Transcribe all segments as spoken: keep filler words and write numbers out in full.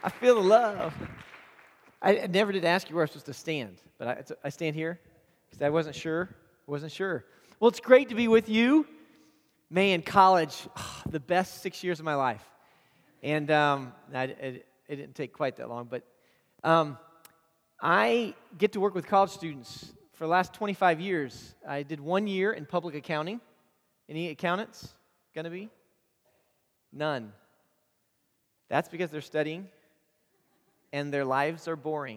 I feel the love. I, I never did ask you where I was supposed to stand, but I, it's, I stand here because I wasn't sure. wasn't sure. Well, it's great to be with you. Man, college, oh, the best six years of my life. And um, I, it, it didn't take quite that long, but um, I get to work with college students for the last twenty-five years. I did one year in public accounting. Any accountants going to be? None. That's because they're studying and their lives are boring.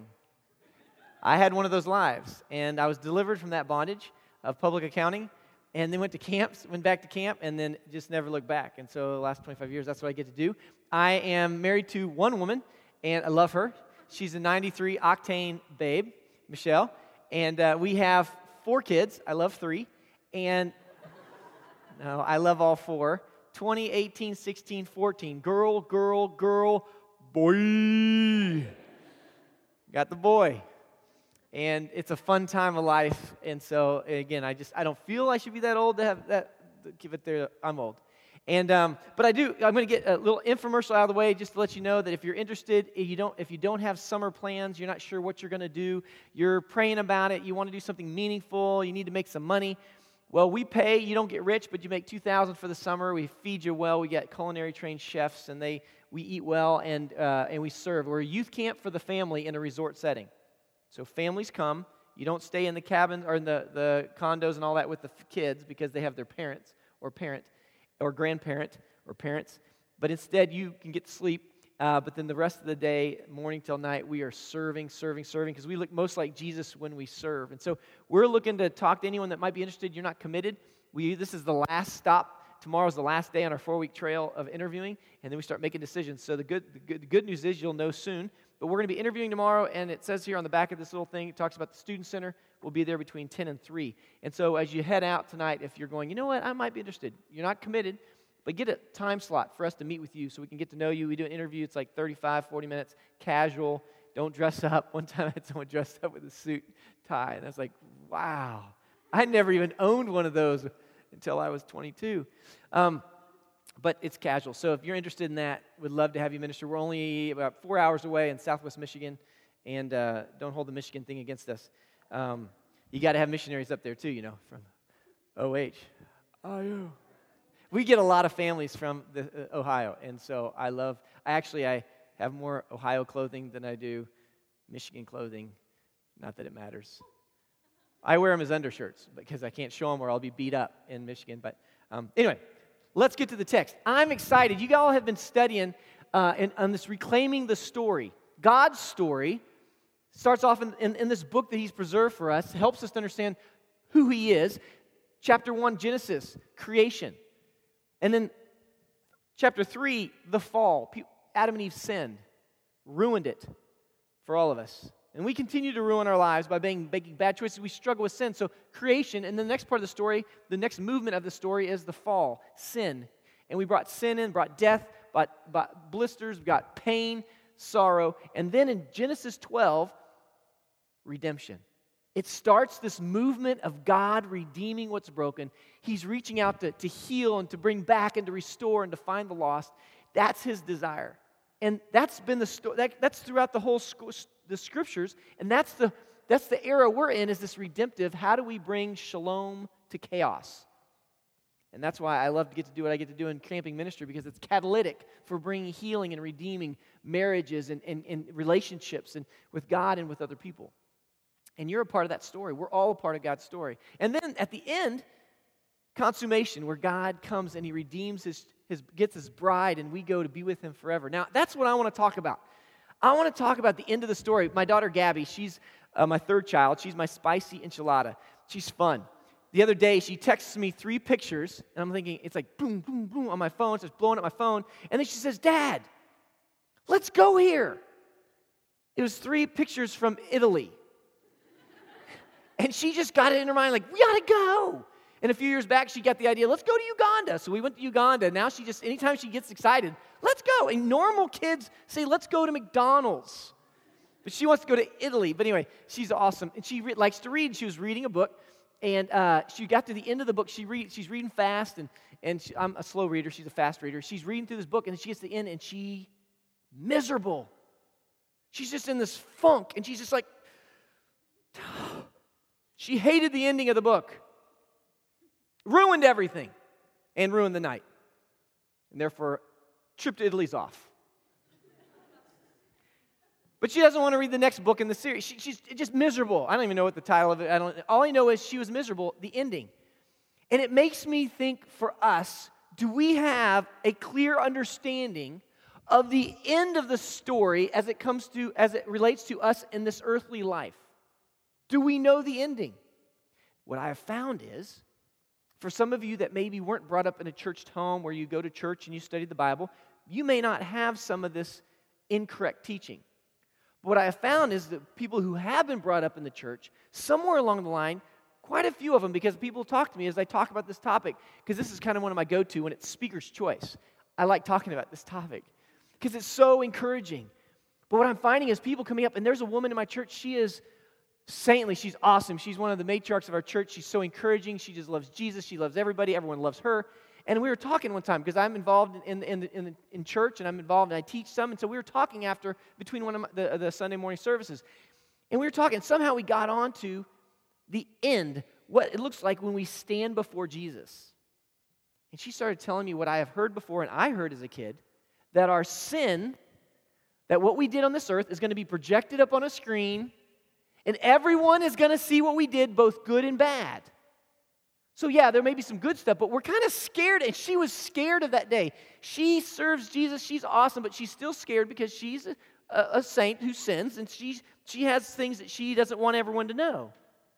I had one of those lives, and I was delivered from that bondage of public accounting, and then went to camps, went back to camp, and then just never looked back. And so the last twenty-five years, that's what I get to do. I am married to one woman, and I love her. She's a ninety-three octane babe, Michelle, and uh, we have four kids. I love three, and no, I love all four. twenty, eighteen, sixteen, fourteen. Girl, girl, girl, boy. Got the boy. And it's a fun time of life. And so, again, I just, I don't feel I should be that old to have that, give it there, I'm old. And, um, but I do, I'm going to get a little infomercial out of the way just to let you know that if you're interested, if you don't, if you don't have summer plans, you're not sure what you're going to do, you're praying about it, you want to do something meaningful, you need to make some money. Well, we pay, you don't get rich, but you make two thousand dollars for the summer. We feed you well. We got culinary trained chefs, and they we eat well, and uh, and we serve. We're a youth camp for the family in a resort setting. So families come. You don't stay in the cabins or in the, the condos and all that with the kids because they have their parents or parent or grandparent or parents. But instead, you can get to sleep. Uh, but then the rest of the day, morning till night, we are serving, serving, serving, because we look most like Jesus when we serve. And so we're looking to talk to anyone that might be interested. You're not committed. We This is the last stop. Tomorrow's the last day on our four-week trail of interviewing, and then we start making decisions. So the good, the good, the good news is you'll know soon. But we're going to be interviewing tomorrow, and it says here on the back of this little thing, it talks about the Student Center. We'll be there between ten and three. And so as you head out tonight, if you're going, you know what, I might be interested. You're not committed. But get a time slot for us to meet with you so we can get to know you. We do an interview. It's like thirty-five, forty minutes, casual. Don't dress up. One time I had someone dressed up with a suit, tie, and I was like, wow. I never even owned one of those until I was twenty-two. Um, but it's casual. So if you're interested in that, we'd love to have you minister. We're only about four hours away in Southwest Michigan, and uh, don't hold the Michigan thing against us. Um, you got to have missionaries up there too, you know, from O H. I O. We get a lot of families from the, uh, Ohio, and so I love, I actually, I have more Ohio clothing than I do Michigan clothing. Not that it matters. I wear them as undershirts because I can't show them or I'll be beat up in Michigan. But um, anyway, let's get to the text. I'm excited. You all have been studying uh, in, on this Reclaiming the Story. God's story starts off in, in, in this book that He's preserved for us, helps us to understand who He is. Chapter one, Genesis, creation. And then chapter three, the fall. Adam and Eve sinned, ruined it for all of us. And we continue to ruin our lives by being, making bad choices. We struggle with sin. So creation, and the next part of the story, the next movement of the story is the fall, sin. And we brought sin in, brought death, brought, brought blisters, got pain, sorrow. And then in Genesis twelve, redemption. It starts this movement of God redeeming what's broken. He's reaching out to, to heal and to bring back and to restore and to find the lost. That's His desire. And that's been the story. That, that's throughout the whole sc- the scriptures. And that's the that's the era we're in, is this redemptive. How do we bring shalom to chaos? And that's why I love to get to do what I get to do in camping ministry, because it's catalytic for bringing healing and redeeming marriages and, and, and relationships and with God and with other people. And you're a part of that story. We're all a part of God's story. And then at the end, consummation, where God comes and He redeems His, his gets His bride, and we go to be with Him forever. Now, that's what I want to talk about. I want to talk about the end of the story. My daughter, Gabby, she's uh, my third child. She's my spicy enchilada. She's fun. The other day, she texts me three pictures, and I'm thinking, it's like boom, boom, boom on my phone. So it's blowing up my phone. And then she says, Dad, let's go here. It was three pictures from Italy. And she just got it in her mind, like, we ought to go. And a few years back, she got the idea, let's go to Uganda. So we went to Uganda. Now she just, anytime she gets excited, let's go. And normal kids say, let's go to McDonald's. But she wants to go to Italy. But anyway, she's awesome. And she re- likes to read. She was reading a book. And uh, she got to the end of the book. She read, She's reading fast. And, and she, I'm a slow reader. She's a fast reader. She's reading through this book. And then she gets to the end, and she, miserable. She's just in this funk, and she's just like, she hated the ending of the book. Ruined everything, and ruined the night. And therefore, Trip to Italy's off. But she doesn't want to read the next book in the series. She, she's just miserable. I don't even know what the title of it. I don't. All I know is she was miserable. The ending, and it makes me think. For us, do we have a clear understanding of the end of the story as it comes to, as it relates to us in this earthly life? Do we know the ending? What I have found is, for some of you that maybe weren't brought up in a church home where you go to church and you study the Bible, you may not have some of this incorrect teaching. What I have found is that people who have been brought up in the church, somewhere along the line, quite a few of them, because people talk to me as I talk about this topic, because this is kind of one of my go-to when it's speaker's choice. I like talking about this topic because it's so encouraging. But what I'm finding is people coming up, and there's a woman in my church, she is saintly, she's awesome. She's one of the matriarchs of our church. She's so encouraging. She just loves Jesus. She loves everybody. Everyone loves her. And we were talking one time, because I'm involved in in, in, in church, and I'm involved, and I teach some, and so we were talking after, between one of my, the, the Sunday morning services, and we were talking, and somehow we got on to the end, what it looks like when we stand before Jesus. And she started telling me what I have heard before, and I heard as a kid, that our sin, that what we did on this earth is going to be projected up on a screen, and everyone is going to see what we did, both good and bad. So yeah, there may be some good stuff, but we're kind of scared, and she was scared of that day. She serves Jesus, she's awesome, but she's still scared because she's a, a saint who sins, and she, she has things that she doesn't want everyone to know.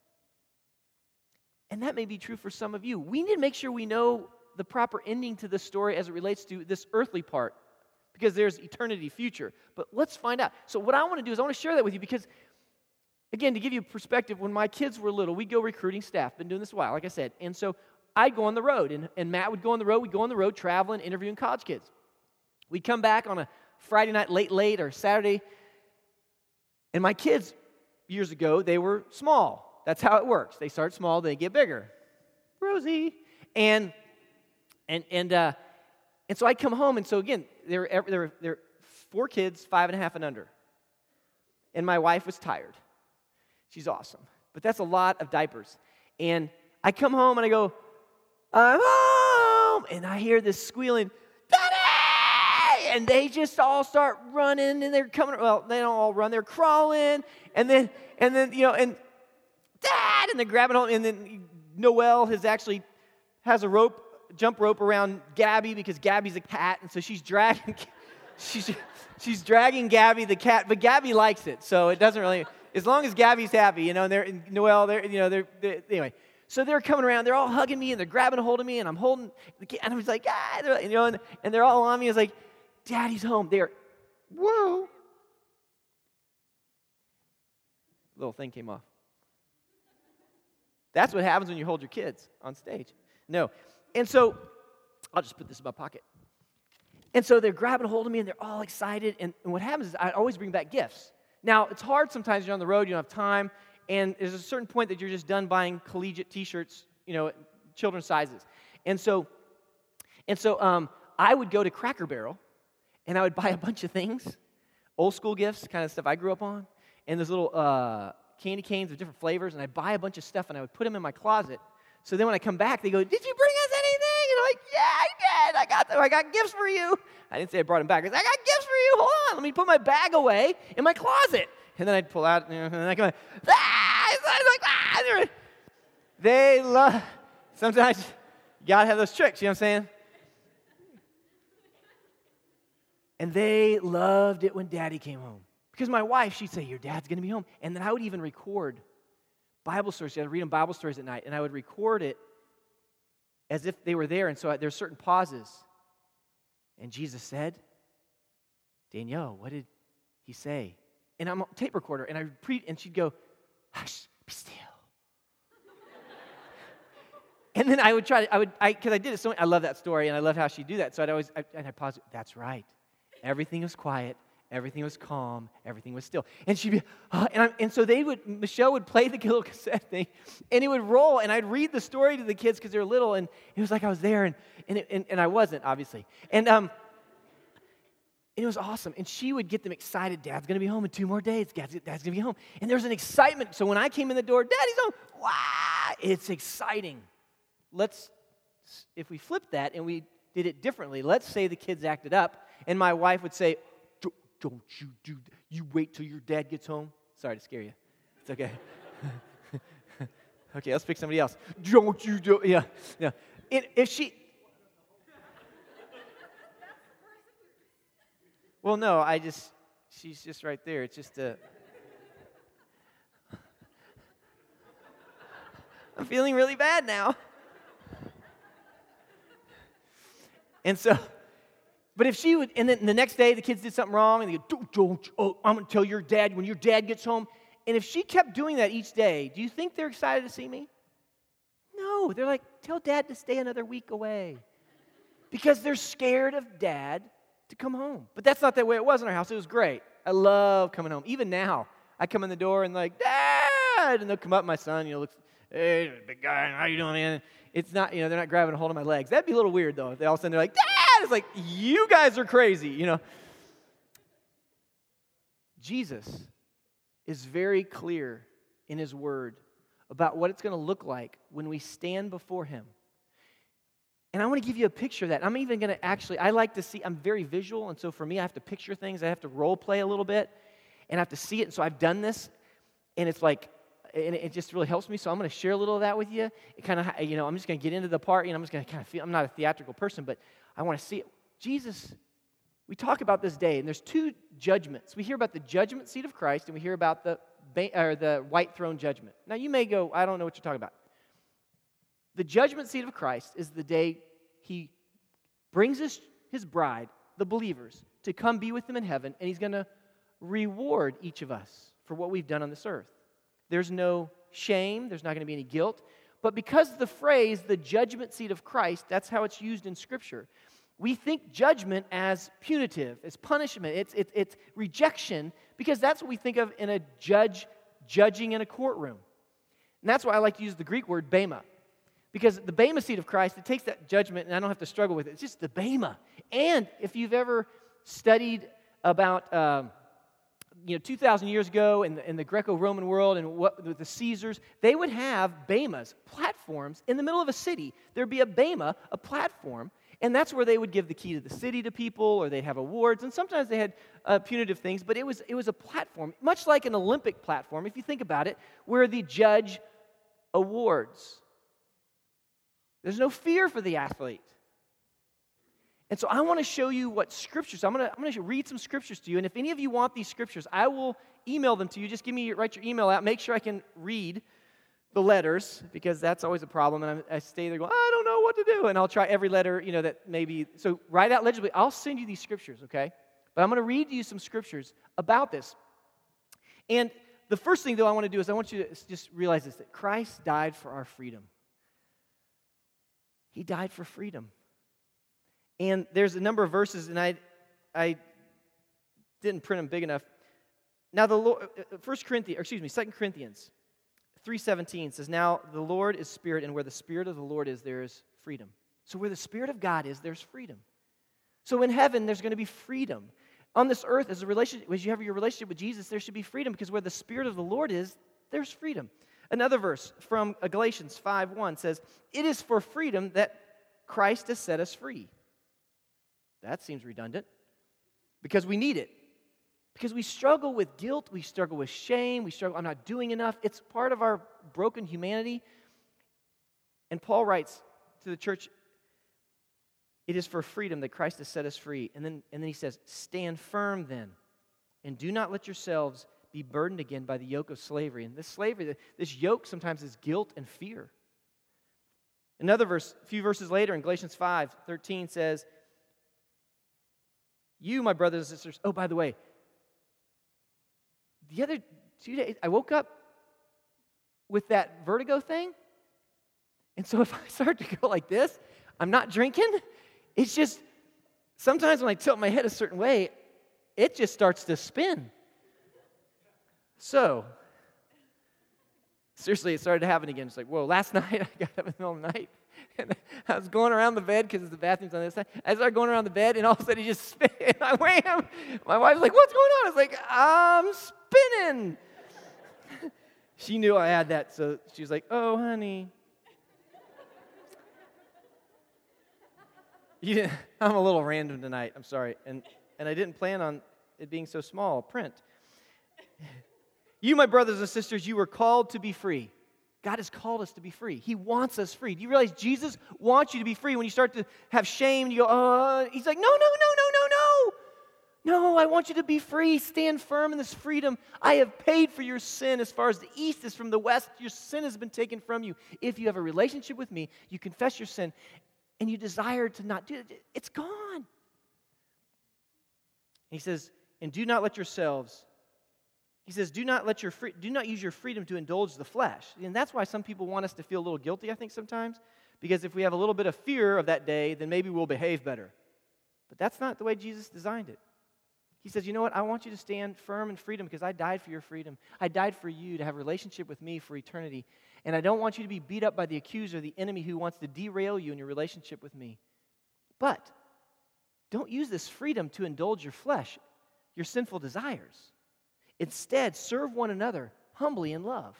And that may be true for some of you. We need to make sure we know the proper ending to this story as it relates to this earthly part, because there's eternity future. But let's find out. So what I want to do is I want to share that with you, because again, to give you perspective, when my kids were little, we'd go recruiting staff. Been doing this a while, like I said. And so I'd go on the road, and, and Matt would go on the road. We'd go on the road traveling, interviewing college kids. We'd come back on a Friday night, late, late, or Saturday. And my kids, years ago, they were small. That's how it works. They start small, they get bigger. Rosie. And and and uh, and so I'd come home, and so again, there were, there were, there were four kids, five and a half and under. And my wife was tired. She's awesome. But that's a lot of diapers. And I come home and I go, I'm home! And I hear this squealing, Daddy! And they just all start running, and they're coming, well, they don't all run, they're crawling, and then, and then, you know, and Dad! And they're grabbing hold, and then Noelle has actually, has a rope, jump rope around Gabby, because Gabby's a cat, and so she's dragging, she's, she's dragging Gabby, the cat, but Gabby likes it, so it doesn't really... As long as Gabby's happy, you know, and they're, and Noelle, they're, you know, they're, they're, anyway. So they're coming around, they're all hugging me, and they're grabbing a hold of me, and I'm holding the kid, and I was like, ah, they're, you know, and, and they're all on me. I was like, Daddy's home. They're, whoa. Little thing came off. That's what happens when you hold your kids on stage. No. And so, I'll just put this in my pocket. And so they're grabbing a hold of me, and they're all excited, and, and what happens is I always bring back gifts. Now, it's hard sometimes. You're on the road, you don't have time, and there's a certain point that you're just done buying collegiate T-shirts, you know, children's sizes. And so, and so um, I would go to Cracker Barrel, and I would buy a bunch of things, old school gifts, kind of stuff I grew up on, and those little uh, candy canes of different flavors, and I'd buy a bunch of stuff, and I would put them in my closet. So then when I come back, they go, did you bring us anything? And I'm like, yeah, I did. I got them. I got gifts for you. I didn't say I brought them back. I said, I got gifts for you. Hold on. Let me put my bag away in my closet. And then I'd pull out, and then I come out, ah! It's like, ah! They love, sometimes you got to have those tricks, you know what I'm saying? And they loved it when Daddy came home. Because my wife, she'd say, your dad's going to be home. And then I would even record Bible stories. I would read them Bible stories at night, and I would record it as if they were there. And so there's certain pauses. And Jesus said, Danielle, what did he say? And I'm a tape recorder, and I pre and she'd go, hush, be still. And then I would try to, I would, I because I did it so I love that story, and I love how she'd do that. So I'd always, I, and I'd pause, that's right. Everything was quiet. Everything was calm. Everything was still. And she'd be, oh, and, I, and so they would, Michelle would play the little cassette thing, and it would roll, and I'd read the story to the kids because they were little, and it was like I was there, and and, it, and, and I wasn't, obviously. And um, And it was awesome. And she would get them excited. Dad's going to be home in two more days. Dad's, Dad's going to be home. And there's an excitement. So when I came in the door, Daddy's home. Wow, it's exciting. Let's, if we flip that and we did it differently, let's say the kids acted up, and my wife would say, don't you do that. You wait till your dad gets home. Sorry to scare you. It's okay. Okay, let's pick somebody else. Don't you do, yeah, yeah. And if she, well, no, I just, she's just right there. It's just a, I'm feeling really bad now. And so, but if she would, and then the next day the kids did something wrong, and they go, don't, don't, oh, I'm going to tell your dad when your dad gets home. And if she kept doing that each day, do you think they're excited to see me? No, they're like, tell Dad to stay another week away. Because they're scared of Dad to come home. But that's not the way it was in our house. It was great. I love coming home. Even now, I come in the door and like, Dad! And they'll come up, my son, you know, looks, hey, big guy, how you doing, man? It's not, you know, they're not grabbing a hold of my legs. That'd be a little weird, though. They all of a sudden, they're like, Dad! It's like, you guys are crazy, you know. Jesus is very clear in his word about what it's going to look like when we stand before him. And I want to give you a picture of that. I'm even going to actually, I like to see, I'm very visual, and so for me, I have to picture things. I have to role play a little bit, and I have to see it. And so I've done this, and it's like, and it just really helps me. So I'm going to share a little of that with you. It kind of, you know, I'm just going to get into the part, you know, I'm just going to kind of feel, I'm not a theatrical person, but I want to see it. Jesus, we talk about this day, and there's two judgments. We hear about the judgment seat of Christ, and we hear about the or the white throne judgment. Now, you may go, I don't know what you're talking about. The judgment seat of Christ is the day he brings his, his bride, the believers, to come be with him in heaven, and he's going to reward each of us for what we've done on this earth. There's no shame. There's not going to be any guilt. But because the phrase, the judgment seat of Christ, that's how it's used in Scripture, we think judgment as punitive, as punishment. It's, it's, it's rejection, because that's what we think of in a judge judging in a courtroom. And that's why I like to use the Greek word bema. Because the bema seat of Christ, it takes that judgment, and I don't have to struggle with it. It's just the bema. And if you've ever studied about, um, you know, two thousand years ago in the, in the Greco-Roman world and what with the Caesars, they would have bemas, platforms, in the middle of a city. There'd be a bema, a platform, and that's where they would give the key to the city to people, or they'd have awards, and sometimes they had uh, punitive things, but it was it was a platform, much like an Olympic platform, if you think about it, where the judge awards. There's no fear for the athlete. And so I want to show you what scriptures, I'm going to I'm going to read some scriptures to you, and if any of you want these scriptures, I will email them to you. Just give me, write your email out, make sure I can read the letters, because that's always a problem, and I, I stay there going, I don't know what to do, and I'll try every letter, you know, that maybe, so write out legibly. I'll send you these scriptures, okay? But I'm going to read you some scriptures about this. And the first thing, though, I want to do is I want you to just realize this, that Christ died for our freedom. He died for freedom. And there's a number of verses, and I I didn't print them big enough. Now, the Lord, First Corinthians, or excuse me, Second Corinthians three seventeen says, now the Lord is Spirit, and where the Spirit of the Lord is, there is freedom. So where the Spirit of God is, there's freedom. So in heaven, there's going to be freedom. On this earth, as a relationship, as you have your relationship with Jesus, there should be freedom, because where the Spirit of the Lord is, there's freedom. Another verse from Galatians five one says, it is for freedom that Christ has set us free. That seems redundant, because we need it. Because we struggle with guilt, we struggle with shame, we struggle, I'm not doing enough. It's part of our broken humanity. And Paul writes to the church, it is for freedom that Christ has set us free. And then, and then he says, stand firm then, and do not let yourselves be burdened again by the yoke of slavery. And this slavery, this yoke sometimes is guilt and fear. Another verse, a few verses later in Galatians five thirteen says, you, my brothers and sisters, oh, by the way, the other two days, I woke up with that vertigo thing. And so if I start to go like this, I'm not drinking. It's just, sometimes when I tilt my head a certain way, it just starts to spin. So, seriously, it started to happen again. It's like, whoa, last night I got up in the middle of the night, And I was going around the bed because the bathroom's on this side. I started going around the bed, and all of a sudden he just spin. And I wham! My wife's like, "What's going on?" I was like, "I'm spinning." She knew I had that, so she was like, "Oh, honey." You didn't, I'm a little random tonight. I'm sorry, and and I didn't plan on it being so small print. You, my brothers and sisters, you were called to be free. God has called us to be free. He wants us free. Do you realize Jesus wants you to be free? When you start to have shame, you go, oh, he's like, no, no, no, no, no, no. No, I want you to be free. Stand firm in this freedom. I have paid for your sin as far as the east is from the west. Your sin has been taken from you. If you have a relationship with me, you confess your sin, and you desire to not do it, it's gone. He says, and do not let yourselves He says, do not let your free, do not use your freedom to indulge the flesh. And that's why some people want us to feel a little guilty, I think, sometimes. Because if we have a little bit of fear of that day, then maybe we'll behave better. But that's not the way Jesus designed it. He says, you know what? I want you to stand firm in freedom because I died for your freedom. I died for you to have a relationship with me for eternity. And I don't want you to be beat up by the accuser, the enemy who wants to derail you in your relationship with me. But don't use this freedom to indulge your flesh, your sinful desires. Instead, serve one another humbly in love.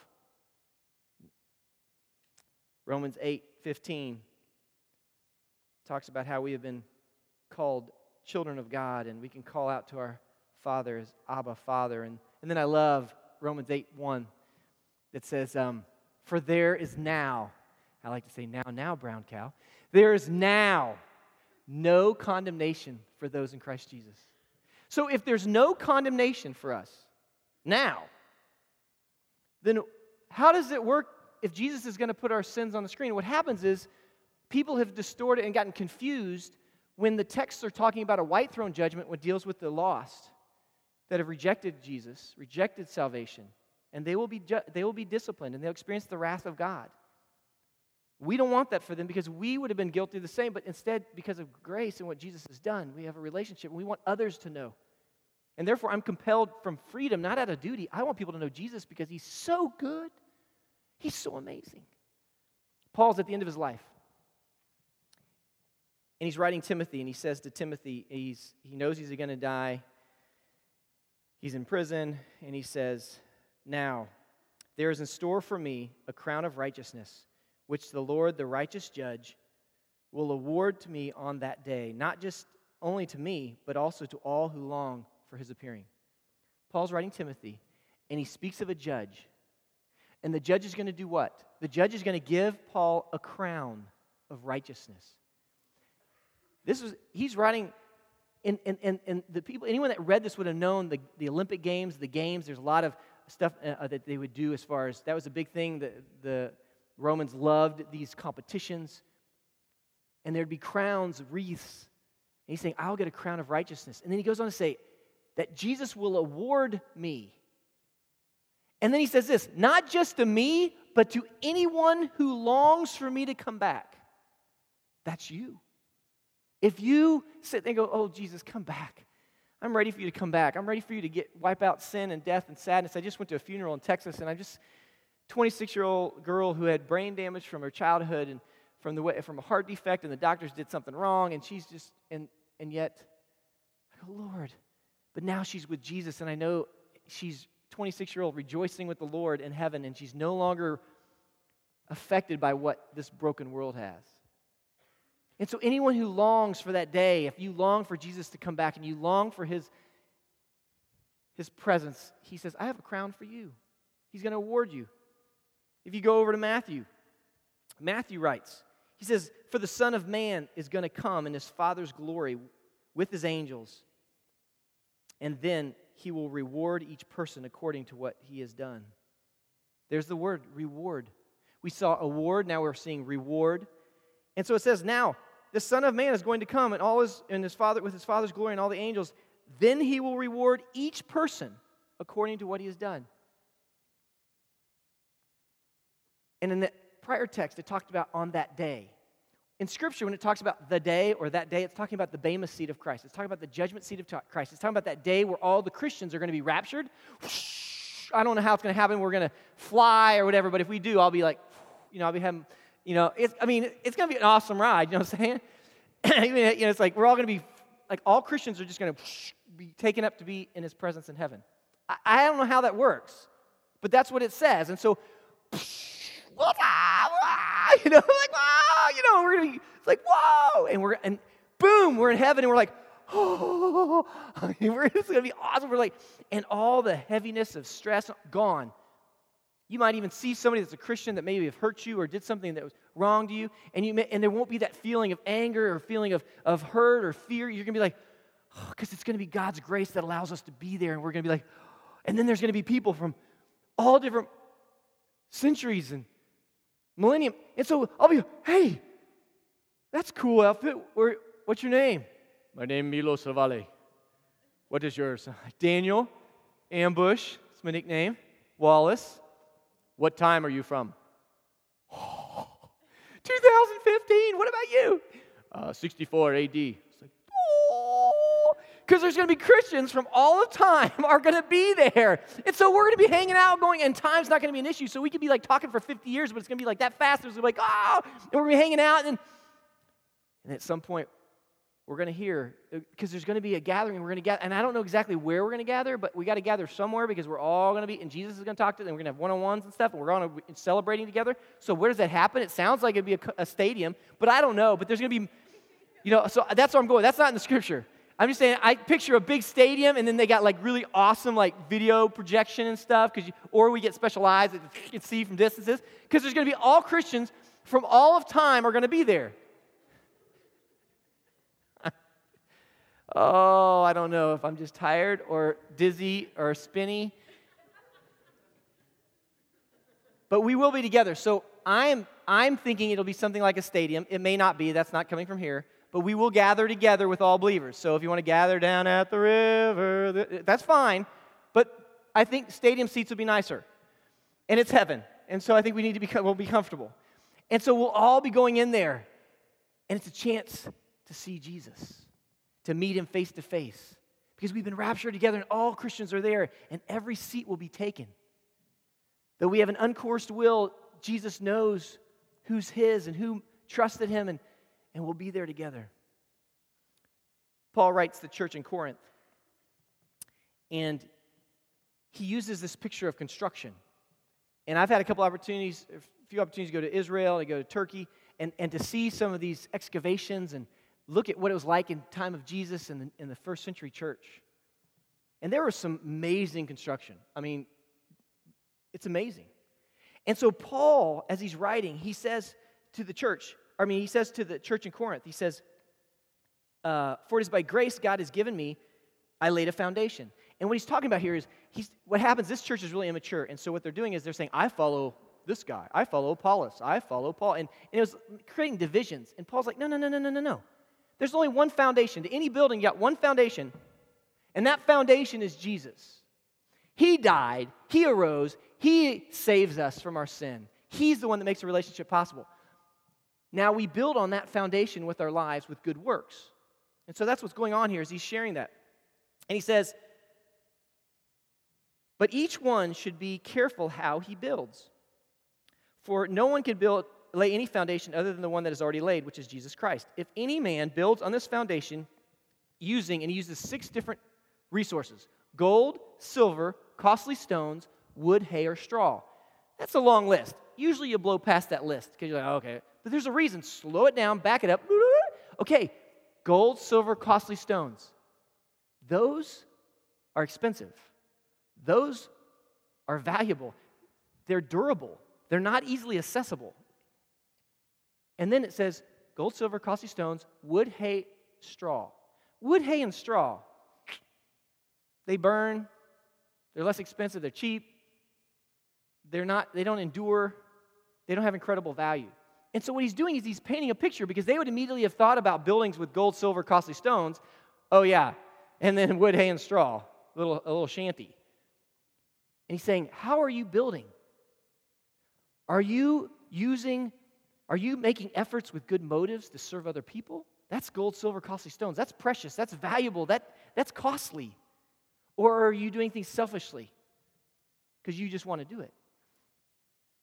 Romans eight fifteen talks about how we have been called children of God, and we can call out to our Father as Abba, Father. And, and then I love Romans eight one that says, um, for there is now, I like to say now, now, brown cow, there is now no condemnation for those in Christ Jesus. So if there's no condemnation for us, now, then how does it work if Jesus is going to put our sins on the screen? What happens is people have distorted and gotten confused when the texts are talking about a white throne judgment, which deals with the lost that have rejected Jesus, rejected salvation, and they will be ju- they will be disciplined and they'll experience the wrath of God. We don't want that for them because we would have been guilty of the same, but instead, because of grace and what Jesus has done, we have a relationship and we want others to know. And therefore, I'm compelled from freedom, not out of duty. I want people to know Jesus because he's so good. He's so amazing. Paul's at the end of his life. And he's writing Timothy, and he says to Timothy, he's, he knows he's going to die. He's in prison, and he says, now, there is in store for me a crown of righteousness, which the Lord, the righteous judge, will award to me on that day, not just only to me, but also to all who long for his appearing. Paul's writing Timothy, and he speaks of a judge. And the judge is going to do what? The judge is going to give Paul a crown of righteousness. This is, he's writing, and, and, and, and the people, anyone that read this would have known the, the Olympic Games, the games, there's a lot of stuff uh, that they would do as far as, that was a big thing, that the Romans loved these competitions. And there'd be crowns, wreaths. And he's saying, I'll get a crown of righteousness. And then he goes on to say, that Jesus will award me. And then he says this, not just to me, but to anyone who longs for me to come back. That's you. If you sit there and go, oh, Jesus, come back. I'm ready for you to come back. I'm ready for you to get wipe out sin and death and sadness. I just went to a funeral in Texas, and I'm just a twenty-six-year-old girl who had brain damage from her childhood and from the way, from a heart defect, and the doctors did something wrong, and she's just, and and yet, I go, Lord. But now she's with Jesus, and I know she's twenty-six-year-old rejoicing with the Lord in heaven, and she's no longer affected by what this broken world has. And so anyone who longs for that day, if you long for Jesus to come back and you long for his, his presence, he says, I have a crown for you. He's going to award you. If you go over to Matthew, Matthew writes, he says, for the Son of Man is going to come in his Father's glory with his angels, and then he will reward each person according to what he has done. There's the word, reward. We saw award, now we're seeing reward. And so it says, now, the Son of Man is going to come and all his, and his Father, with his Father's glory and all the angels. Then he will reward each person according to what he has done. And in the prior text, it talked about on that day. In Scripture, when it talks about the day or that day, it's talking about the Bema seat of Christ. It's talking about the judgment seat of Christ. It's talking about that day where all the Christians are going to be raptured. I don't know how it's going to happen. We're going to fly or whatever, but if we do, I'll be like, you know, I'll be having, You know, it's, I mean, it's going to be an awesome ride, you know what I'm saying? I mean, you know, it's like we're all going to be, like all Christians are just going to be taken up to be in his presence in heaven. I, I don't know how that works, but that's what it says. And so, you know, like, wow, you know, we're going to be, it's like, whoa, and we're, and boom, we're in heaven, and we're like, oh, we're, it's going to be awesome. We're like, and all the heaviness of stress gone. You might even see somebody that's a Christian that maybe have hurt you or did something that was wrong to you, and you may, and there won't be that feeling of anger or feeling of, of hurt or fear. You're going to be like, because oh, it's going to be God's grace that allows us to be there, and we're going to be like, oh. And then there's going to be people from all different centuries and millennium, and so I'll be, hey, that's a cool outfit. Where, what's your name? My name is Milo Savale. What is yours? Daniel, Ambush, that's my nickname. Wallace. What time are you from? Oh, twenty fifteen. What about you? Uh, sixty-four A D. It's like, oh, because there's going to be Christians from all the time are going to be there. And so we're going to be hanging out going, and time's not going to be an issue. So we could be like talking for fifty years, but it's going to be like that fast. It's going to be like, oh, and we're going to be hanging out. And, and at some point, we're going to hear, because there's going to be a gathering, we're going to gather, and I don't know exactly where we're going to gather, but we got to gather somewhere because we're all going to be, and Jesus is going to talk to them, and we're going to have one-on-ones and stuff, and we're all going to be celebrating together. So where does that happen? It sounds like it'd be a, a stadium, but I don't know, but there's going to be, you know, so that's where I'm going. That's not in the scripture. I'm just saying, I picture a big stadium, and then they got like really awesome like video projection and stuff, because or we get special eyes that you can see from distances, because there's going to be all Christians from all of time are going to be there. Oh, I don't know if I'm just tired or dizzy or spinny. But we will be together. So I'm I'm thinking it'll be something like a stadium. It may not be. That's not coming from here. But we will gather together with all believers. So if you want to gather down at the river, that's fine. But I think stadium seats will be nicer. And it's heaven. And so I think we need to be, we'll be comfortable. And so we'll all be going in there. And it's a chance to see Jesus, to meet him face to face, because we've been raptured together and all Christians are there and every seat will be taken. Though we have an uncoerced will, Jesus knows who's his and who trusted him, and, and we'll be there together. Paul writes the church in Corinth, and he uses this picture of construction. And I've had a couple opportunities, a few opportunities to go to Israel, to go to Turkey, and, and to see some of these excavations and look at what it was like in the time of Jesus in the, in the first century church. And there was some amazing construction. I mean, it's amazing. And so Paul, as he's writing, he says to the church, I mean, he says to the church in Corinth, he says, uh, for it is by grace God has given me, I laid a foundation. And what he's talking about here is, he's, what happens, this church is really immature. And so what they're doing is they're saying, I follow this guy. I follow Apollos. I follow Paul. And, and it was creating divisions. And Paul's like, no, no, no, no, no, no, no. There's only one foundation. To any building, you got one foundation, and that foundation is Jesus. He died. He arose. He saves us from our sin. He's the one that makes a relationship possible. Now we build on that foundation with our lives with good works. And so that's what's going on here is he's sharing that. And he says, but each one should be careful how he builds. For no one can build lay any foundation other than the one that is already laid, which is Jesus Christ. If any man builds on this foundation using, and he uses six different resources, gold, silver, costly stones, wood, hay, or straw. That's a long list. Usually you blow past that list because you're like, oh, okay. But there's a reason. Slow it down, back it up. Okay, gold, silver, costly stones. Those are expensive. Those are valuable. They're durable. They're not easily accessible. And then it says, gold, silver, costly stones, wood, hay, straw. Wood, hay, and straw, they burn. They're less expensive. They're cheap. They're not, they don't endure. They don't have incredible value. And so what he's doing is he's painting a picture, because they would immediately have thought about buildings with gold, silver, costly stones. Oh, yeah. And then wood, hay, and straw, a little, a little shanty. And he's saying, how are you building? Are you using Are you making efforts with good motives to serve other people? That's gold, silver, costly stones. That's precious. That's valuable. That, that's costly. Or are you doing things selfishly because you just want to do it?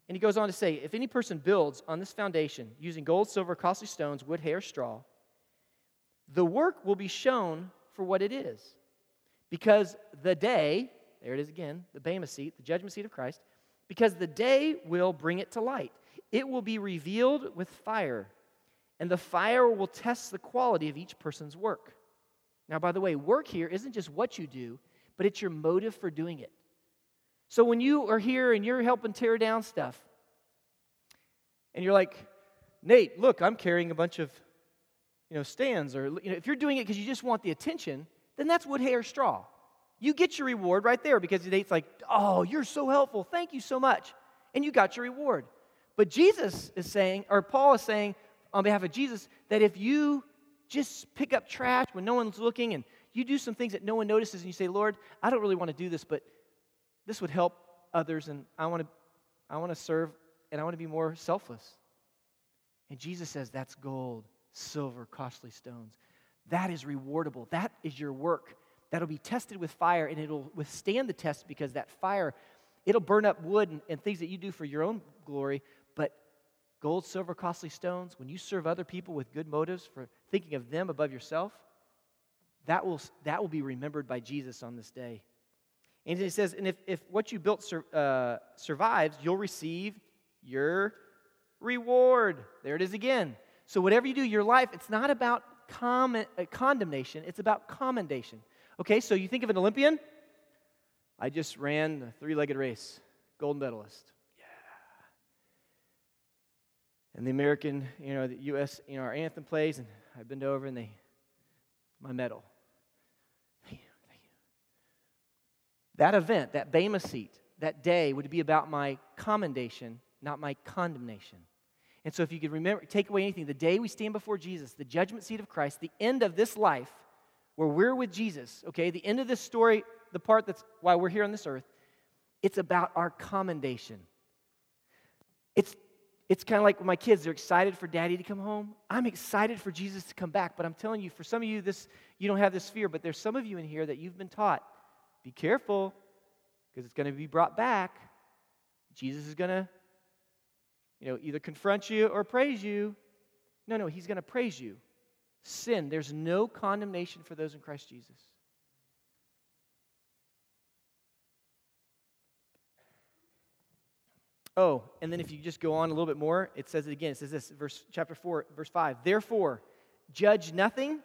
And he goes on to say, if any person builds on this foundation using gold, silver, costly stones, wood, hay, or straw, the work will be shown for what it is. Because the day, there it is again, the Bema seat, the judgment seat of Christ, because the day will bring it to light. It will be revealed with fire, and the fire will test the quality of each person's work. Now, by the way, work here isn't just what you do, but it's your motive for doing it. So when you are here and you're helping tear down stuff, and you're like, Nate, look, I'm carrying a bunch of, you know, stands, or you know, if you're doing it because you just want the attention, then that's wood, hay, or straw. You get your reward right there because Nate's like, oh, you're so helpful, thank you so much, and you got your reward. But Jesus is saying, or Paul is saying on behalf of Jesus, that if you just pick up trash when no one's looking and you do some things that no one notices and you say, Lord, I don't really want to do this, but this would help others, and I want to I want to serve, and I want to be more selfless. And Jesus says that's gold, silver, costly stones. That is rewardable. That is your work. That'll be tested with fire, and it'll withstand the test because that fire, it'll burn up wood and, and things that you do for your own glory, but gold, silver, costly stones, when you serve other people with good motives for thinking of them above yourself, that will, that will be remembered by Jesus on this day. And he says, and if, if what you built sur, uh, survives, you'll receive your reward. There it is again. So whatever you do in your life, it's not about com- uh, condemnation, it's about commendation. Okay, so you think of an Olympian. I just ran a three-legged race, gold medalist. Yeah. And the American, you know, the U S, you know, our anthem plays, and I bend over and they, my medal. That event, that Bema seat, that day would be about my commendation, not my condemnation. And so if you could remember, take away anything, the day we stand before Jesus, the judgment seat of Christ, the end of this life, where we're with Jesus, okay, the end of this story, the part that's why we're here on this earth, it's about our commendation. It's it's kind of like when my kids, they're excited for daddy to come home. I'm excited for Jesus to come back, but I'm telling you, for some of you, this you don't have this fear, but there's some of you in here that you've been taught, be careful, because it's going to be brought back. Jesus is going to, you know, either confront you or praise you. No, no, he's going to praise you. Sin, there's no condemnation for those in Christ Jesus. Oh, and then if you just go on a little bit more, it says it again. It says this, verse chapter four, verse five. Therefore, judge nothing,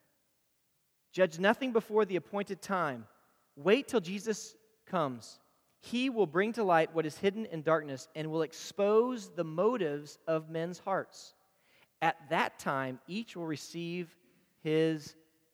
judge nothing before the appointed time. Wait till Jesus comes. He will bring to light what is hidden in darkness and will expose the motives of men's hearts. At that time, each will receive his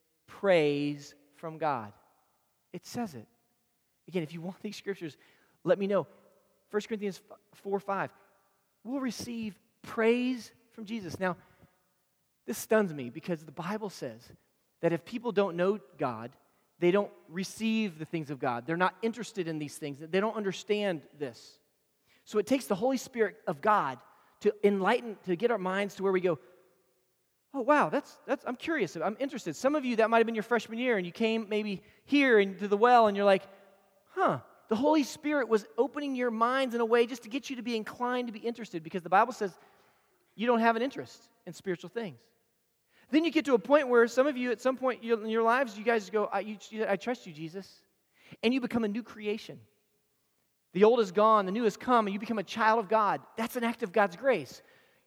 praise from God. It says it. Again, if you want these scriptures, let me know. First Corinthians four five. We'll receive praise from Jesus. Now, this stuns me because the Bible says that if people don't know God, they don't receive the things of God. They're not interested in these things. They don't understand this. So it takes the Holy Spirit of God to enlighten, to get our minds to where we go, oh, wow, that's, that's, I'm curious, I'm interested. Some of you, that might have been your freshman year, and you came maybe here into the well, and you're like, huh, the Holy Spirit was opening your minds in a way just to get you to be inclined to be interested, because the Bible says you don't have an interest in spiritual things. Then you get to a point where some of you, at some point in your lives, you guys go, I, you, I trust you, Jesus, and you become a new creation. The old is gone, the new has come, and you become a child of God. That's an act of God's grace.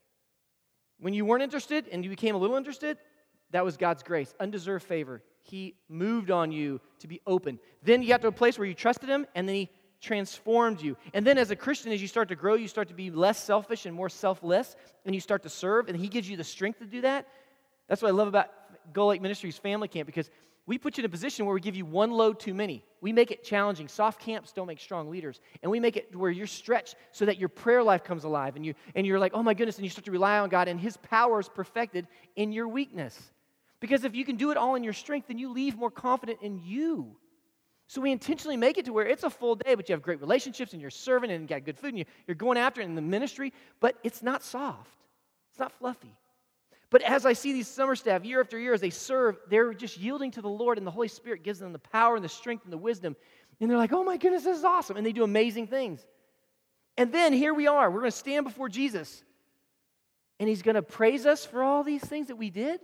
When you weren't interested and you became a little interested, that was God's grace, undeserved favor. He moved on you to be open. Then you got to a place where you trusted Him, and then He transformed you. And then as a Christian, as you start to grow, you start to be less selfish and more selfless, and you start to serve, and He gives you the strength to do that. That's what I love about Gull Lake Ministries Family Camp, because we put you in a position where we give you one load too many. We make it challenging. Soft camps don't make strong leaders. And we make it where you're stretched so that your prayer life comes alive. And, you, and you're like, oh my goodness, and you start to rely on God, and His power is perfected in your weakness. Because if you can do it all in your strength, then you leave more confident in you. So we intentionally make it to where it's a full day, but you have great relationships, and you're serving, and you got good food, and you're going after it in the ministry, but it's not soft. It's not fluffy. But as I see these summer staff year after year as they serve, they're just yielding to the Lord, and the Holy Spirit gives them the power and the strength and the wisdom. And they're like, oh my goodness, this is awesome. And they do amazing things. And then here we are. We're going to stand before Jesus. And he's going to praise us for all these things that we did?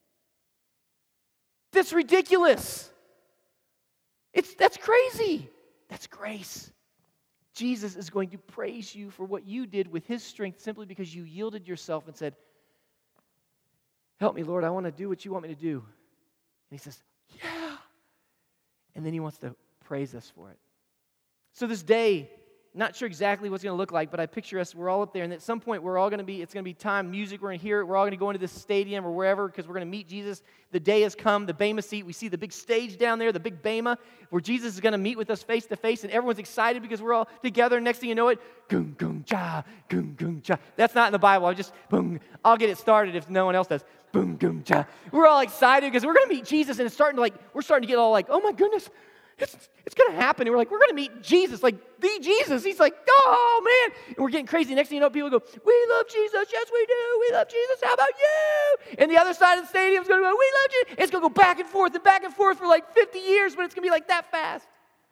That's ridiculous. It's, that's crazy. That's grace. Jesus is going to praise you for what you did with his strength simply because you yielded yourself and said, help me, Lord, I want to do what you want me to do. And he says, yeah. And then he wants to praise us for it. So this day, not sure exactly what it's going to look like, but I picture us, we're all up there, and at some point we're all going to be, it's going to be time, music, we're going to hear it, we're all going to go into this stadium or wherever because we're going to meet Jesus. The day has come, the Bema seat, we see the big stage down there, the big Bema, where Jesus is going to meet with us face to face, and everyone's excited because we're all together, and next thing you know it, gung, gung, cha, gung, gung, cha. That's not in the Bible, I'll just, boom, I'll get it started if no one else does. Boom, gung, cha. We're all excited because we're going to meet Jesus, and it's starting to like, we're starting to get all like, oh my goodness, It's, it's going to happen. And we're like, we're going to meet Jesus, like the Jesus. He's like, oh, man. And we're getting crazy. Next thing you know, people go, we love Jesus. Yes, we do. We love Jesus. How about you? And the other side of the stadium is going to go, we love Jesus. It's going to go back and forth and back and forth for like fifty years, but it's going to be like that fast.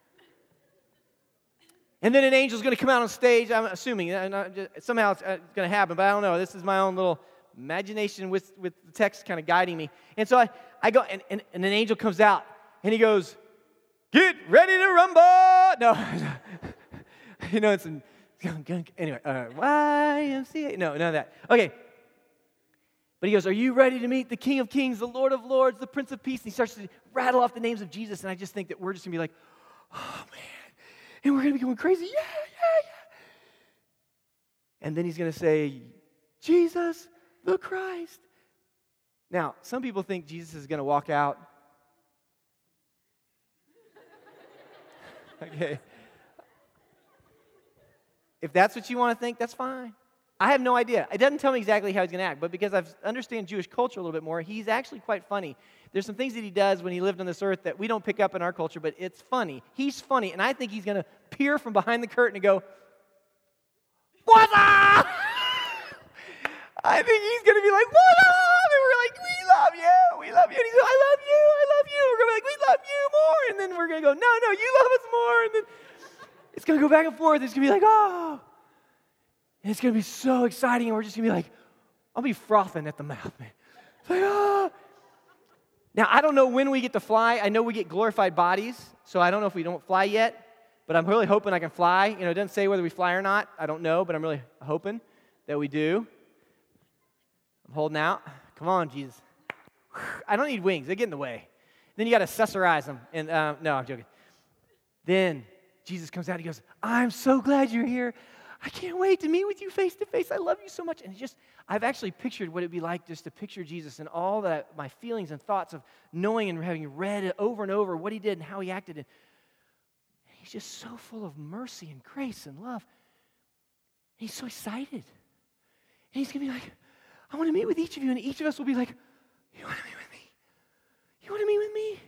And then an angel's going to come out on stage. I'm assuming uh, just, somehow it's uh, going to happen, but I don't know. This is my own little imagination with, with the text kind of guiding me. And so I, I go, and, and, and an angel comes out, and he goes, get ready to rumble! No, you know, it's an, anyway, uh, Y M C A. No, none of that. Okay. But he goes, are you ready to meet the King of Kings, the Lord of Lords, the Prince of Peace? And he starts to rattle off the names of Jesus, and I just think that we're just going to be like, oh, man. And we're going to be going crazy. Yeah, yeah, yeah. And then he's going to say, Jesus the Christ. Now, some people think Jesus is going to walk out. Okay. If that's what you want to think, that's fine. I have no idea. It doesn't tell me exactly how he's going to act, but because I understand Jewish culture a little bit more, he's actually quite funny. There's some things that he does when he lived on this earth that we don't pick up in our culture, but it's funny. He's funny, and I think he's going to peer from behind the curtain and go, what's up? I think he's going to be like, what up? And we're like, we love you, we love you. And he's like, I love you, I love you. We're going to be like, we love you more. And then we're going to go, no, no, you love us more. And then it's going to go back and forth. It's going to be like, oh. And it's going to be so exciting. And we're just going to be like, I'll be frothing at the mouth, man. It's like, oh. Now, I don't know when we get to fly. I know we get glorified bodies. So I don't know if we don't fly yet. But I'm really hoping I can fly. You know, it doesn't say whether we fly or not. I don't know, but I'm really hoping that we do. I'm holding out. Come on, Jesus. I don't need wings. They get in the way. Then you got to accessorize them. And uh, no, I'm joking. Then Jesus comes out. He goes, I'm so glad you're here. I can't wait to meet with you face to face. I love you so much. And just, I've actually pictured what it'd be like just to picture Jesus and all that, my feelings and thoughts of knowing and having read it over and over what he did and how he acted. And he's just so full of mercy and grace and love. And he's so excited. And he's going to be like, I want to meet with each of you. And each of us will be like, you want to meet with me? You want to meet with me?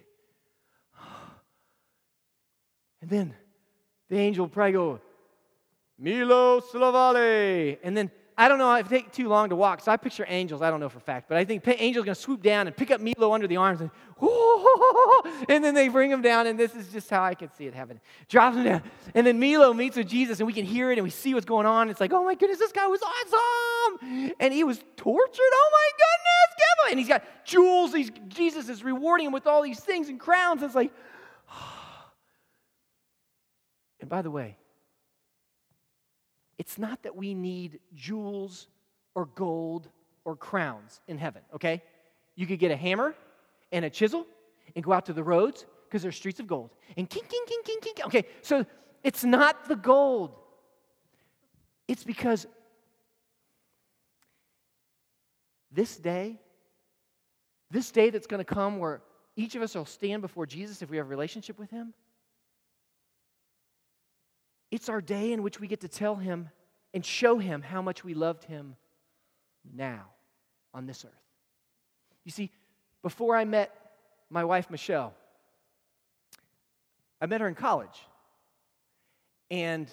And then the angel will probably go, Milo Slavale. And then, I don't know, it take too long to walk, so I picture angels. I don't know for a fact, but I think angels going to swoop down and pick up Milo under the arms and, and then they bring him down, and this is just how I can see it happen. Drops him down. And then Milo meets with Jesus, and we can hear it, and we see what's going on. It's like, oh my goodness, this guy was awesome. And he was tortured. Oh my goodness, give him. And he's got jewels. He's, Jesus is rewarding him with all these things and crowns. It's like, and by the way, it's not that we need jewels or gold or crowns in heaven, okay? You could get a hammer and a chisel and go out to the roads because they're streets of gold. And king, king, king, king, king. Okay, so it's not the gold. It's because this day, this day that's going to come where each of us will stand before Jesus if we have a relationship with him, it's our day in which we get to tell him and show him how much we loved him now on this earth. You see, before I met my wife, Michelle, I met her in college. And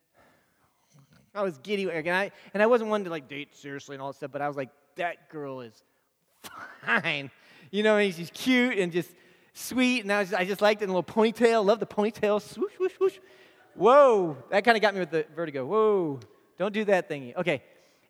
I was giddy. And I, and I wasn't one to like date seriously and all that stuff, but I was like, that girl is fine. You know, and she's cute and just sweet. And I, was, I just liked it in a little ponytail. Love the ponytail. Swoosh, swoosh, swoosh. Whoa, that kind of got me with the vertigo. Whoa, don't do that thingy. Okay.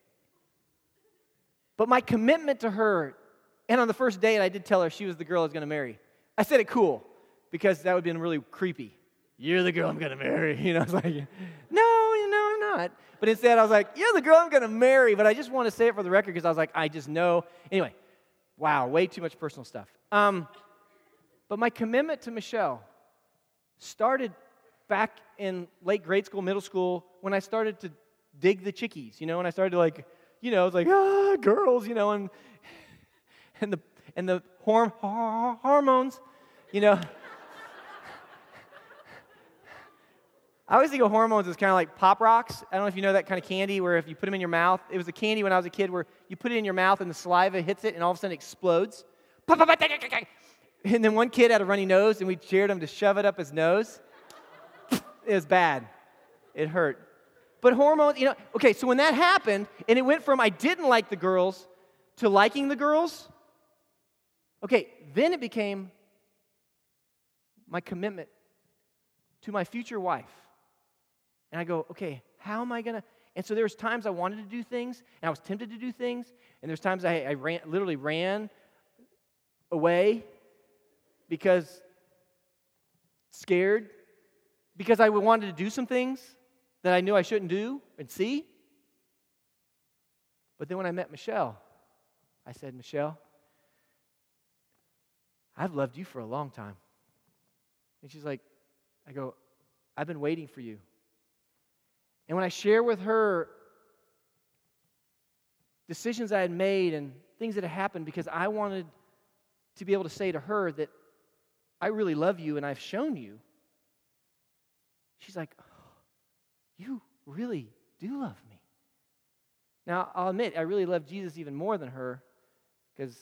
But my commitment to her, and on the first date, I did tell her she was the girl I was going to marry. I said it cool, because that would have been really creepy. You're the girl I'm going to marry. You know, I was like, no, you know, I'm not. But instead, I was like, you're the girl I'm going to marry. But I just want to say it for the record, because I was like, I just know. Anyway, wow, way too much personal stuff. Um, but my commitment to Michelle started back in late grade school, middle school, when I started to dig the chickies, you know, and I started to like, you know, it's like, ah, girls, you know, and and the and the horm- hormones, you know. I always think of hormones as kind of like Pop Rocks. I don't know if you know that kind of candy where if you put them in your mouth, it was a candy when I was a kid where you put it in your mouth and the saliva hits it and all of a sudden it explodes. And then one kid had a runny nose and we cheered him to shove it up his nose. It was bad. It hurt. But hormones, you know, okay, so when that happened and it went from I didn't like the girls to liking the girls, okay, then it became my commitment to my future wife. And I go, okay, how am I going to? And so there's times I wanted to do things, and I was tempted to do things, and there's times I, I ran, literally ran away because scared, because I wanted to do some things that I knew I shouldn't do and see. But then when I met Michelle, I said, Michelle, I've loved you for a long time. And she's like, I go, I've been waiting for you. And when I share with her decisions I had made and things that had happened because I wanted to be able to say to her that I really love you and I've shown you, she's like, oh, you really do love me. Now, I'll admit, I really love Jesus even more than her because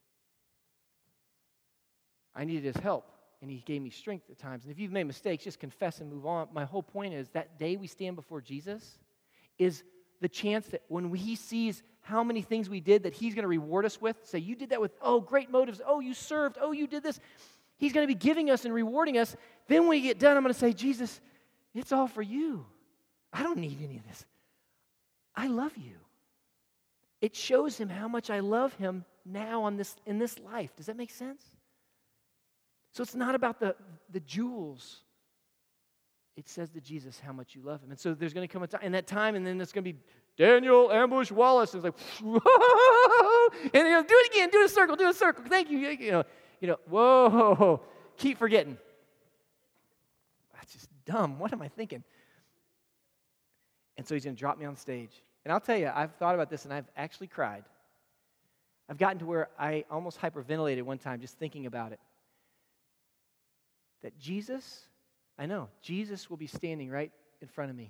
I needed his help. And he gave me strength at times. And if you've made mistakes, just confess and move on. My whole point is that day we stand before Jesus is the chance that when he sees how many things we did that he's going to reward us with, say, you did that with, oh, great motives. Oh, you served. Oh, you did this. He's going to be giving us and rewarding us. Then when we get done, I'm going to say, Jesus, it's all for you. I don't need any of this. I love you. It shows him how much I love him now on this in this life. Does that make sense? So it's not about the, the jewels. It says to Jesus how much you love him. And so there's going to come a time, in that time, and then it's going to be Daniel Ambush Wallace. And it's like, whoa! And he goes, do it again, do a circle, do a circle. Thank you. You know, you know, whoa, keep forgetting. That's just dumb. What am I thinking? And so he's going to drop me on stage. And I'll tell you, I've thought about this, and I've actually cried. I've gotten to where I almost hyperventilated one time just thinking about it. That Jesus, I know, Jesus will be standing right in front of me.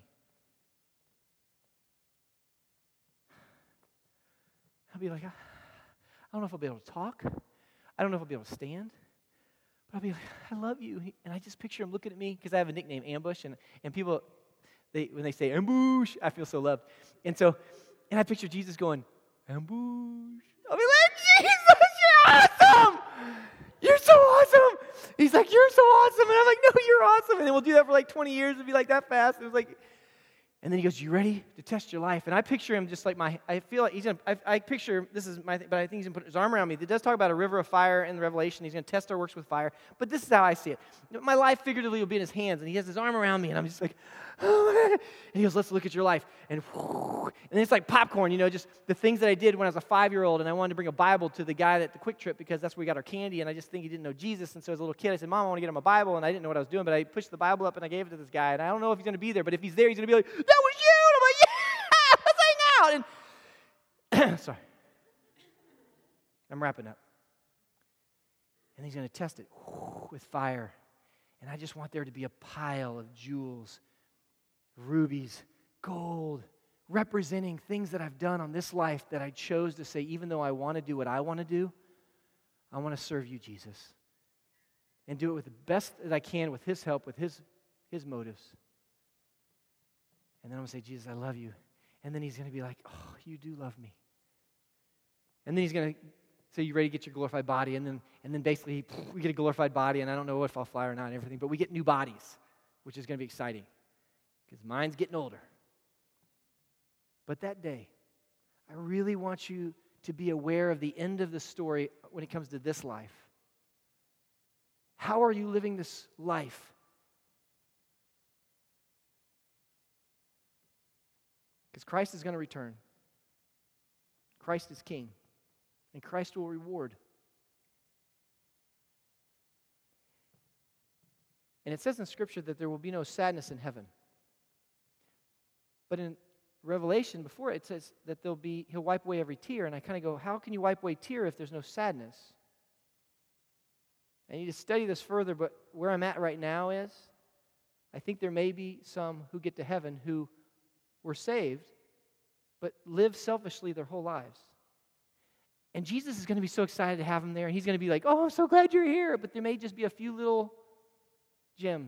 I'll be like, I don't know if I'll be able to talk. I don't know if I'll be able to stand. But I'll be like, I love you. And I just picture him looking at me, because I have a nickname, Ambush, and, and people, they when they say ambush, I feel so loved. And so, and I picture Jesus going, ambush. I'll be like, Jesus, you're awesome! You're so awesome! He's like, you're so awesome. And I'm like, no, you're awesome. And then we'll do that for like twenty years. It'll be like that fast. It was like, and then he goes, you ready to test your life? And I picture him just like my, I feel like he's going to, I, I picture, this is my, but I think he's going to put his arm around me. It does talk about a river of fire in the Revelation. He's going to test our works with fire. But this is how I see it. My life figuratively will be in his hands, and he has his arm around me, and I'm just like, oh, and he goes, let's look at your life. And, and then it's like popcorn, you know, just the things that I did when I was a five-year-old, and I wanted to bring a Bible to the guy at the Quick Trip because that's where we got our candy, and I just think he didn't know Jesus. And so as a little kid, I said, Mom, I want to get him a Bible, and I didn't know what I was doing, but I pushed the Bible up, and I gave it to this guy, and I don't know if he's going to be there, but if he's there, he's going to be like, that was you! And I'm like, yeah, let's hang out. And sorry. I'm wrapping up. And he's going to test it with fire. And I just want there to be a pile of jewels, rubies, gold, representing things that I've done on this life that I chose to say, even though I want to do what I want to do, I want to serve you, Jesus. And do it with the best that I can with his help, with his, his motives. And then I'm going to say, Jesus, I love you. And then he's going to be like, oh, you do love me. And then he's going to say, you ready to get your glorified body? And then and then basically, we get a glorified body, and I don't know if I'll fly or not and everything, but we get new bodies, which is going to be exciting. because mine's getting older. But that day, I really want you to be aware of the end of the story when it comes to this life. How are you living this life? Because Christ is going to return. Christ is King, and Christ will reward. And it says in Scripture that there will be no sadness in heaven. But in Revelation, before it says that there'll be, he'll wipe away every tear. And I kind of go, how can you wipe away tear if there's no sadness? I need to study this further, but where I'm at right now is, I think there may be some who get to heaven who were saved, but live selfishly their whole lives. And Jesus is going to be so excited to have them there, and he's going to be like, oh, I'm so glad you're here. But there may just be a few little gems.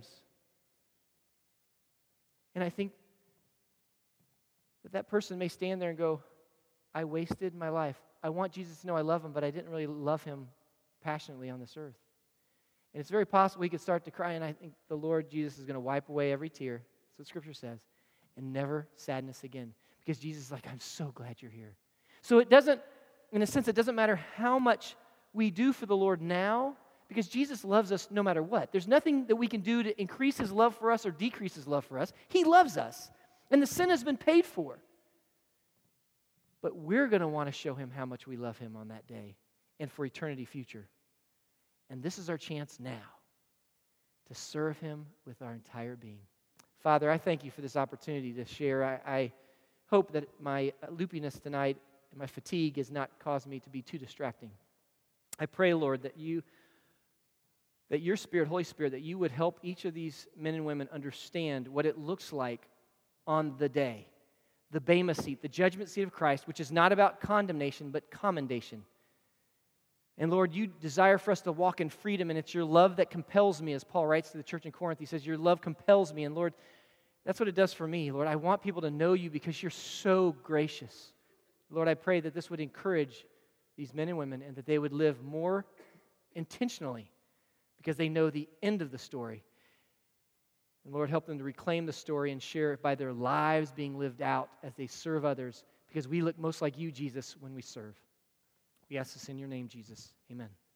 And I think that that person may stand there and go, I wasted my life. I want Jesus to know I love him, but I didn't really love him passionately on this earth. And it's very possible he could start to cry, and I think the Lord Jesus is going to wipe away every tear. That's what Scripture says. And never sadness again. Because Jesus is like, I'm so glad you're here. So it doesn't, in a sense, it doesn't matter how much we do for the Lord now, because Jesus loves us no matter what. There's nothing that we can do to increase his love for us or decrease his love for us. He loves us. And the sin has been paid for. But we're going to want to show him how much we love him on that day and for eternity future. And this is our chance now to serve him with our entire being. Father, I thank you for this opportunity to share. I, I hope that my loopiness tonight and my fatigue has not caused me to be too distracting. I pray, Lord, that you, that your Spirit, Holy Spirit, that you would help each of these men and women understand what it looks like on the day, the Bema seat, the judgment seat of Christ, which is not about condemnation, but commendation. And Lord, you desire for us to walk in freedom, and it's your love that compels me, as Paul writes to the church in Corinth. He says, your love compels me. And Lord, that's what it does for me. Lord, I want people to know you because you're so gracious. Lord, I pray that this would encourage these men and women and that they would live more intentionally because they know the end of the story. And Lord, help them to reclaim the story and share it by their lives being lived out as they serve others, because we look most like you, Jesus, when we serve. We ask this in your name, Jesus. Amen.